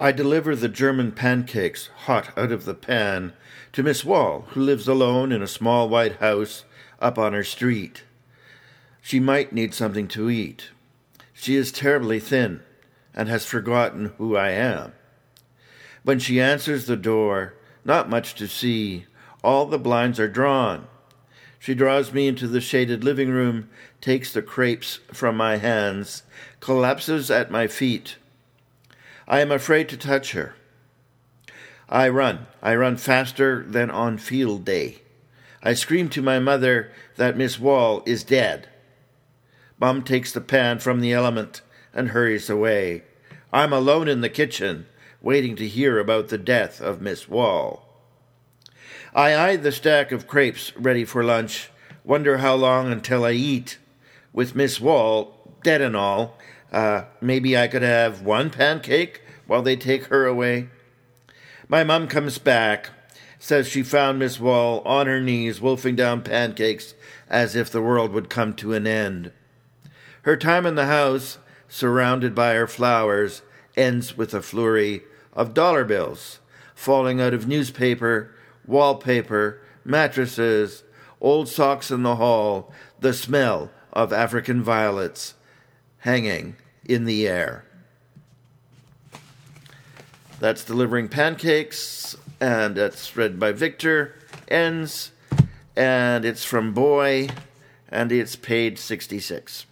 I deliver the German pancakes, hot out of the pan, to Miss Wall, who lives alone in a small white house up on her street. She might need something to eat. She is terribly thin and has forgotten who I am. When she answers the door, not much to see. All the blinds are drawn. She draws me into the shaded living room, takes the crepes from my hands, collapses at my feet. I am afraid to touch her. I run faster than on field day. I scream to my mother that Miss Wall is dead. Mom takes the pan from the element and hurries away. I'm alone in the kitchen, waiting to hear about the death of Miss Wall. I eye the stack of crepes ready for lunch, wonder how long until I eat. With Miss Wall, dead and all, maybe I could have one pancake while they take her away. My mum comes back, says she found Miss Wall on her knees wolfing down pancakes as if the world would come to an end. Her time in the house, surrounded by her flowers, ends with a flurry of dollar bills falling out of newspaper, wallpaper, mattresses, old socks in the hall, the smell of African violets hanging in the air. That's Delivering Pancakes, and it's read by Victor Enns, and it's from Boy, and it's page 66.